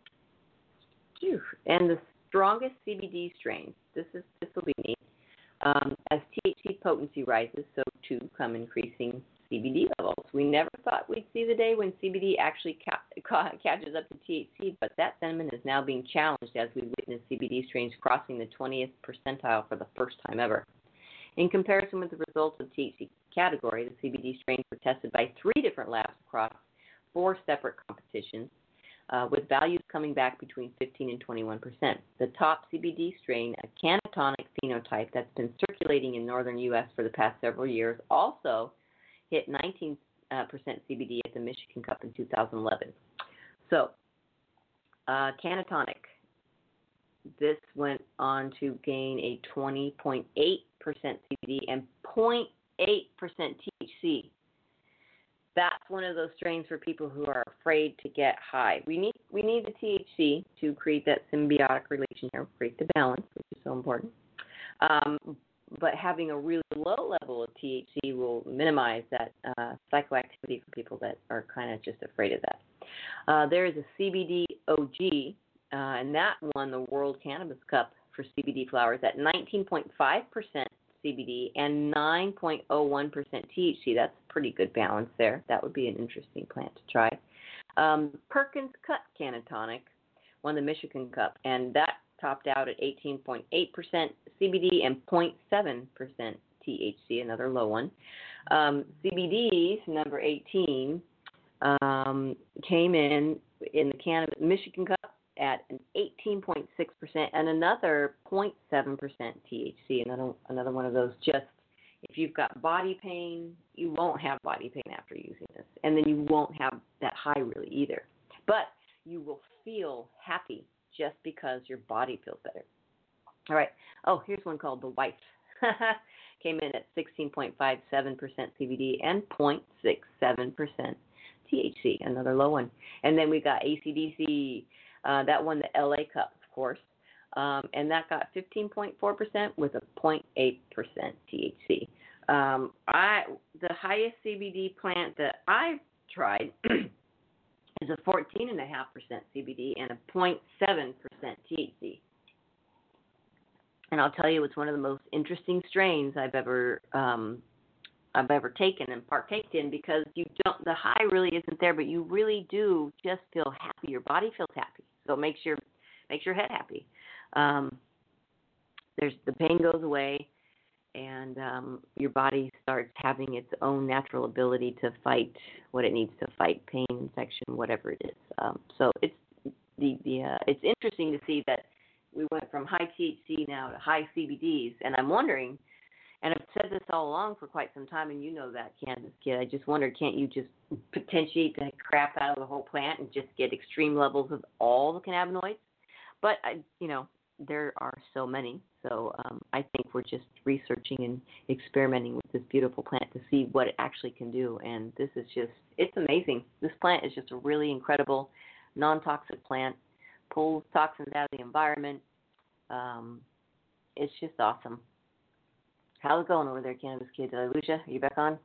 Phew. And the strongest C B D strains, this is this will be neat. Um, as T H C potency rises, so too come increasing C B D levels. We never thought we'd see the day when C B D actually ca- ca- catches up to T H C, but that sentiment is now being challenged as we witness C B D strains crossing the twentieth percentile for the first time ever. In comparison with the results of T H C category, the C B D strains were tested by three different labs across four separate competitions, uh, with values coming back between fifteen and twenty-one percent. The top C B D strain, a cannatonic phenotype that's been circulating in northern U S for the past several years, also hit nineteen percent C B D at the Michigan Cup in two thousand eleven. So, uh, cannatonic, this went on to gain a twenty point eight percent C B D and zero point eight percent T H C. That's one of those strains for people who are afraid to get high. We need we need the T H C to create that symbiotic relation here, create the balance, which is so important. Um, but having a really low level of T H C will minimize that uh, psychoactivity for people that are kind of just afraid of that. Uh, there is a C B D O G, uh, and that won the World Cannabis Cup for C B D flowers at nineteen point five percent C B D and nine point zero one percent T H C. That's a pretty good balance there. That would be an interesting plant to try. Um, Perkins Cut Cannatonic won the Michigan Cup, and that topped out at eighteen point eight percent C B D and zero point seven percent T H C, another low one. Um, C B Ds, number eighteen, um, came in in the Cannabis Michigan Cup at an eighteen point six percent and another zero point seven percent T H C. Another another one of those. Just if you've got body pain, you won't have body pain after using this, and then you won't have that high really either. But you will feel happy just because your body feels better. All right. Oh, here's one called The Wife. Came in at sixteen point five seven percent C B D and zero point six seven percent T H C. Another low one. And then we got A C D C. Uh, that won the L A Cup, of course, um, and that got fifteen point four percent with a zero point eight percent T H C. Um, I the highest C B D plant that I've tried is a fourteen point five percent C B D and a zero point seven percent T H C. And I'll tell you, it's one of the most interesting strains I've ever um, I've ever taken and partaked in, because you don't the high really isn't there, but you really do just feel happy. Your body feels happy. So it makes your makes your head happy. Um, there's the pain goes away, and um, your body starts having its own natural ability to fight what it needs to fight, pain, infection, whatever it is. Um, so it's the the uh, it's interesting to see that we went from high T H C now to high C B Ds, and I'm wondering, and I've said this all along for quite some time, and you know that, Cannabis Kid. I just wondered, can't you just potentiate the crap out of the whole plant and just get extreme levels of all the cannabinoids? But, I, you know, there are so many. So um, I think we're just researching and experimenting with this beautiful plant to see what it actually can do. And this is just, it's amazing. This plant is just a really incredible, non-toxic plant, pulls toxins out of the environment. Um, it's just awesome. How's it going over there, Cannabis Kid? Did I lose you? Are you back on?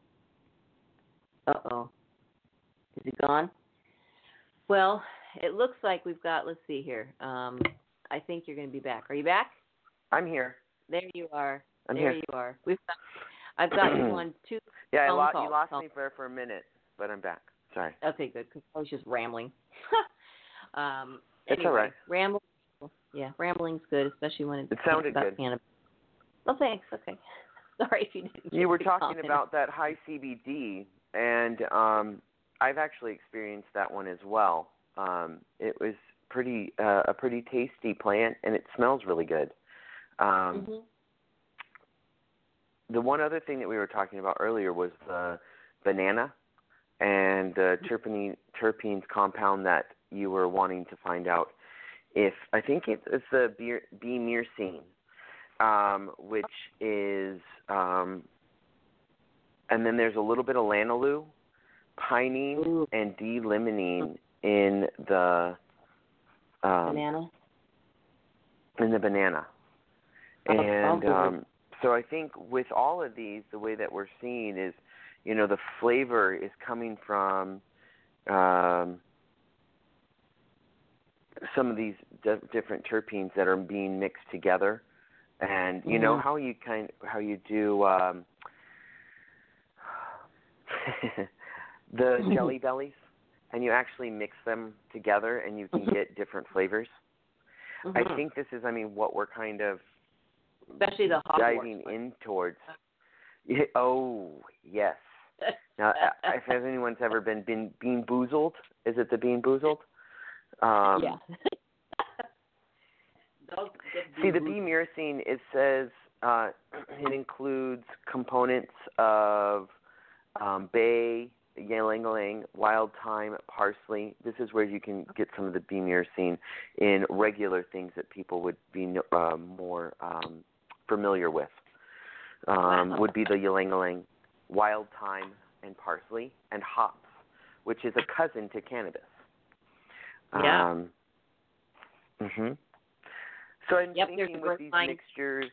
Uh-oh. Is he gone? Well, it looks like we've got, let's see here. Um, I think you're going to be back. Are you back? I'm here. There you are. I'm there here. you are. We've got, I've got you on two Yeah, I phone lo- calls. you lost me for, for a minute, but I'm back. Sorry. Okay, good, because I was just rambling. um, It's anyway, all right. Ramble, yeah, rambling's good, especially when it's It sounded about good. cannabis. Oh, thanks. Okay. Sorry if you didn't. You were get talking comment. about that high C B D, and um, I've actually experienced that one as well. Um, it was pretty uh, a pretty tasty plant, and it smells really good. Um, mm-hmm. The one other thing that we were talking about earlier was the banana and the terpene, terpenes compound that you were wanting to find out if, I think it's, it's the B-myrcene, um, which is, um, and then there's a little bit of lanolin pinene Ooh. and D-limonene in the um, banana. In the banana, Oh, and oh, um, so I think with all of these, the way that we're seeing is, you know, the flavor is coming from um, some of these d- different terpenes that are being mixed together, and you mm-hmm. know how you kind how you do um, the jelly bellies, and you actually mix them together, and you can mm-hmm. get different flavors. Mm-hmm. I think this is, I mean, what we're kind of especially the diving in towards. Yeah, oh, yes. Now, if anyone's ever been been bean boozled, is it the bean boozled? Um, yeah. See, the B-myrcene, it says uh, it includes components of um, bay, ylang-ylang, wild thyme, parsley. This is where you can get some of the B-myrcene in regular things that people would be uh, more um, familiar with. Um, would be the ylang-ylang, wild thyme, and parsley, and hops, which is a cousin to cannabis. Yeah. Um, mhm. So I'm yep, thinking with these line. mixtures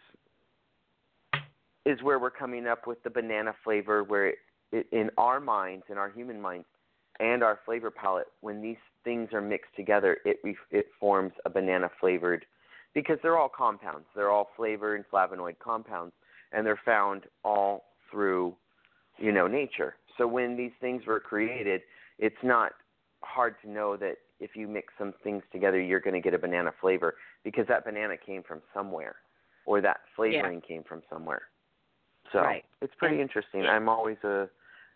is where we're coming up with the banana flavor, where it, it, in our minds, in our human minds, and our flavor palette, when these things are mixed together, it it forms a banana flavored, because they're all compounds. They're all flavor and flavonoid compounds, and they're found all through, you know, nature. So when these things were created, it's not hard to know that if you mix some things together, you're going to get a banana flavor, because that banana came from somewhere, or that flavoring yeah. came from somewhere. So right. it's pretty and, interesting. yeah. I'm always a.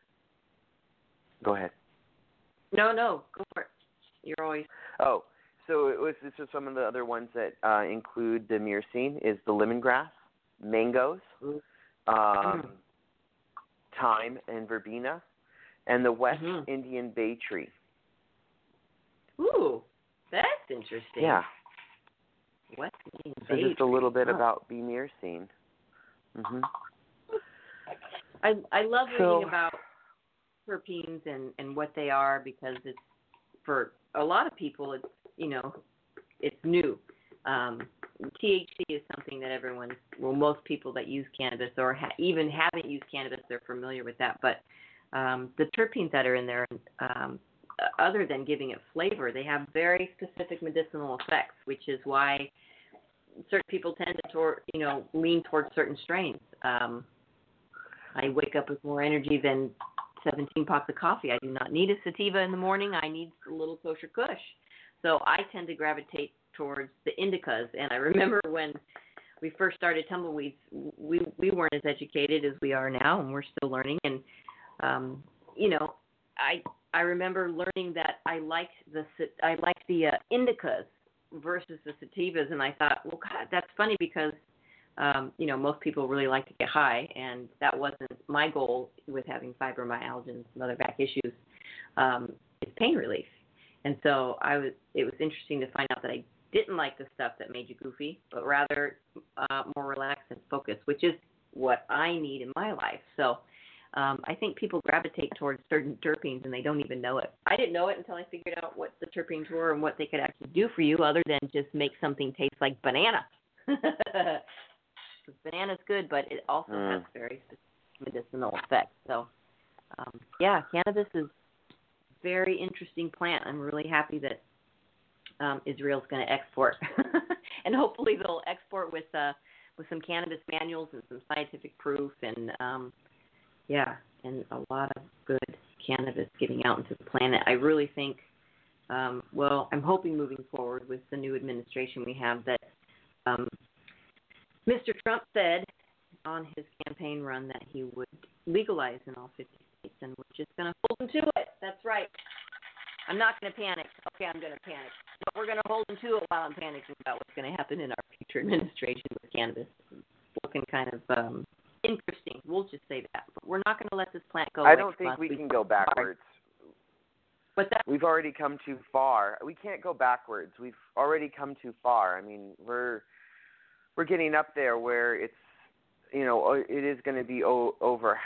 Go ahead. No, no, go for it. You're always. Oh, so it was. This is some of the other ones that uh, include the myrcene. Is the lemongrass, mangoes, um, mm. thyme and verbena, and the West mm-hmm. Indian bay tree. Ooh, that's interesting. Yeah. West Indian so bay just a little bit huh. about B-myrcene. Mhm. I I love so, reading about terpenes and, and what they are, because it's, for a lot of people, it's, you know, it's new. Um, T H C is something that everyone, well, most people that use cannabis or ha- even haven't used cannabis, they're familiar with that. But um, the terpenes that are in there, um, other than giving it flavor, they have very specific medicinal effects, which is why certain people tend to, tor- you know, lean towards certain strains. Um, I wake up with more energy than seventeen pots of coffee. I do not need a sativa in the morning. I need a little kosher kush. So I tend to gravitate towards the indicas. And I remember when we first started Tumbleweeds, we we weren't as educated as we are now, and we're still learning. And um, you know, I I remember learning that I liked the I liked the uh, indicas versus the sativas, and I thought, well, God, that's funny, because um, you know, most people really like to get high, and that wasn't my goal with having fibromyalgia and some other back issues. Um, it's pain relief, and so I was. It was interesting to find out that I didn't like the stuff that made you goofy, but rather uh, more relaxed and focused, which is what I need in my life. So um, I think people gravitate towards certain terpenes, and they don't even know it. I didn't know it until I figured out what the terpenes were and what they could actually do for you, other than just make something taste like banana. Banana's good, but it also mm. has very specific medicinal effects. So, um, yeah, cannabis is a very interesting plant. I'm really happy that um, Israel's going to export, and hopefully they'll export with uh, with some cannabis manuals and some scientific proof, and um, yeah, and a lot of good cannabis getting out into the planet. I really think, um, well, I'm hoping moving forward with the new administration we have that. Um, Mister Trump said on his campaign run that he would legalize in all fifty states, and we're just going to hold him to it. That's right. I'm not going to panic. Okay, I'm going to panic. But we're going to hold him to it while I'm panicking about what's going to happen in our future administration with cannabis. It's looking kind of um, interesting. We'll just say that. But we're not going to let this plant go. I don't think we can go backwards. What's that? We've already come too far. We can't go backwards. We've already come too far. I mean, we're... We're getting up there where it's, you know, it is going to be o- over half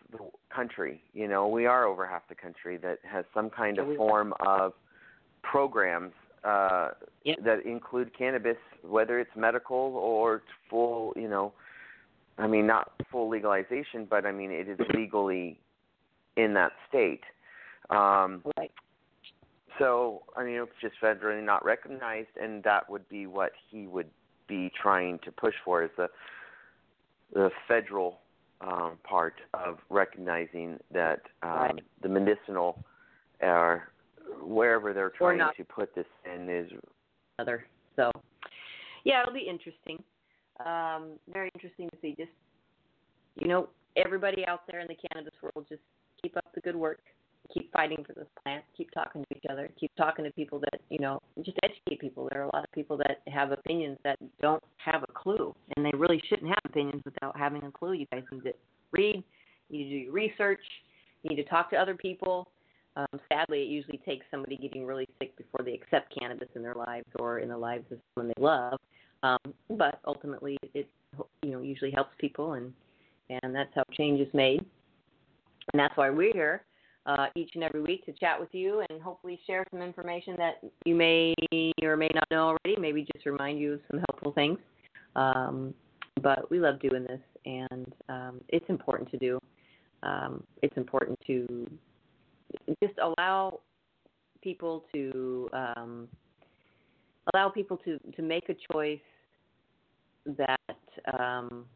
the country. You know, we are over half the country that has some kind of Yeah, we- form of programs uh, Yep. that include cannabis, whether it's medical or full, you know, I mean, not full legalization, but I mean, it is legally in that state. Um, Right. So, I mean, it's just federally not recognized, and that would be what he would be trying to push for, is the the federal um, part of recognizing that um, Right. the medicinal, or wherever they're Or trying not. to put this in, is Other. So, yeah, it'll be interesting. Um, very interesting to see. Just, you know, everybody out there in the cannabis world, just keep up the good work. Keep fighting for this plant. Keep talking to each other. Keep talking to people that, you know, just educate people. There are a lot of people that have opinions that don't have a clue, and they really shouldn't have opinions without having a clue. You guys need to read. You need to do your research. You need to talk to other people. Um, sadly, it usually takes somebody getting really sick before they accept cannabis in their lives or in the lives of someone they love. Um, but ultimately, it, you know, usually helps people, and, and that's how change is made. And that's why we're here. Uh, each and every week to chat with you and hopefully share some information that you may or may not know already, maybe just remind you of some helpful things. Um, but we love doing this, and um, it's important to do. Um, it's important to just allow people to um, allow people to, to make a choice that um,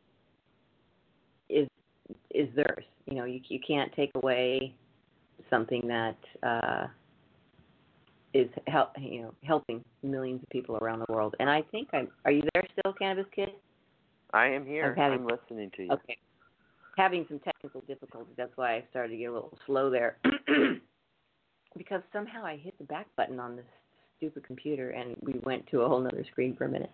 is is theirs. You know, you you can't take away something that uh, is help you know helping millions of people around the world. And I think I'm. Are you there still, Cannabis Kid? I am here. I'm, having, I'm listening to you. Okay. Having some technical difficulties. That's why I started to get a little slow there. Because somehow I hit the back button on this stupid computer and we went to a whole nother screen for a minute.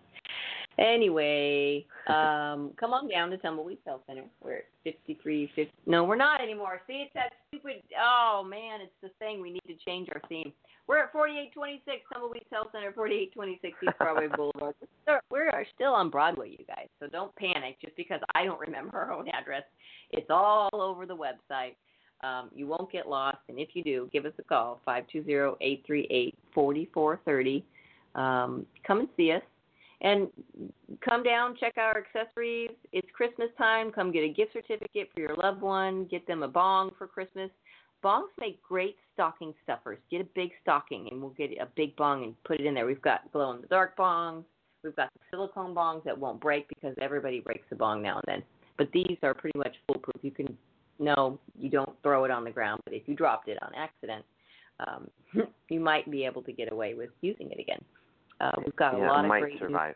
Anyway, um, come on down to Tumbleweed Health Center. We're at fifty-three fifty. No, we're not anymore. See, it's that stupid. Oh, man, it's the thing. We need to change our theme. We're at forty-eight twenty-six Tumbleweed Health Center, forty-eight twenty-six East Broadway Boulevard. We are still on Broadway, you guys, so don't panic just because I don't remember our own address. It's all over the website. Um, you won't get lost, and if you do, give us a call, five two zero, eight three eight, four four three zero. Um, come and see us. And come down, check out our accessories. It's Christmas time. Come get a gift certificate for your loved one. Get them a bong for Christmas. Bongs make great stocking stuffers. Get a big stocking, and we'll get a big bong and put it in there. We've got glow-in-the-dark bongs. We've got the silicone bongs that won't break because everybody breaks a bong now and then. But these are pretty much foolproof. You can, no, you don't throw it on the ground, but if you dropped it on accident, um, you might be able to get away with using it again. Uh, we've got a yeah, lot it of might great. survive.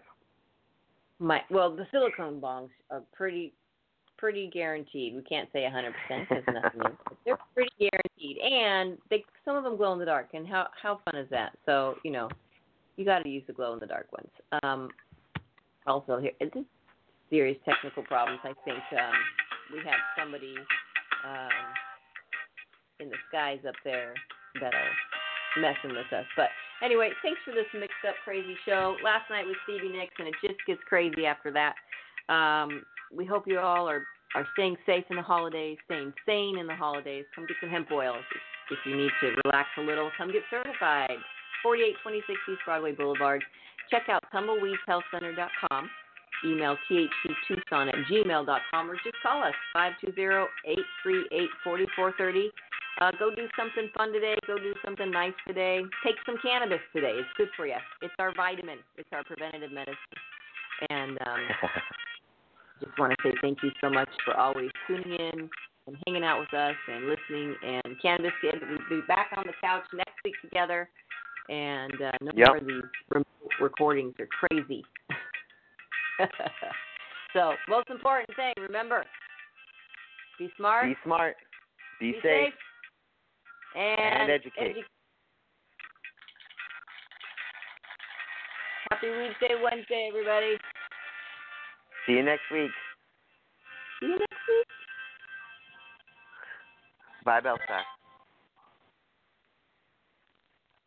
Might well, the silicone bongs are pretty, pretty guaranteed. We can't say one hundred percent because nothing is, but they're pretty guaranteed. And they, some of them glow in the dark. And how how fun is that? So you know, you got to use the glow in the dark ones. Um, also, here it's just serious technical problems. I think um, we have somebody um, in the skies up there that are messing with us, but. Anyway, thanks for this mixed-up, crazy show. Last night was Stevie Nicks, and it just gets crazy after that. Um, we hope you all are, are staying safe in the holidays, staying sane in the holidays. Come get some hemp oil if, if you need to relax a little. Come get certified. forty-eight twenty-six East Broadway Boulevard. Check out tumbleweeds health center dot com. Email t h c tucson at gmail dot com or just call us, five two zero, eight three eight, four four three zero. Uh, go do something fun today. Go do something nice today. Take some cannabis today. It's good for you. It's our vitamin. It's our preventative medicine. And um, just want to say thank you so much for always tuning in and hanging out with us and listening. And Cannabis Kid, we'll be back on the couch next week together. And uh, no yep. more of these remote recordings are crazy. So, most important thing, remember, be smart. Be smart. Be, be safe. safe. And, and educate. Edu- Happy Weekday Wednesday, everybody. See you next week. See you next week. Bye, Belfast.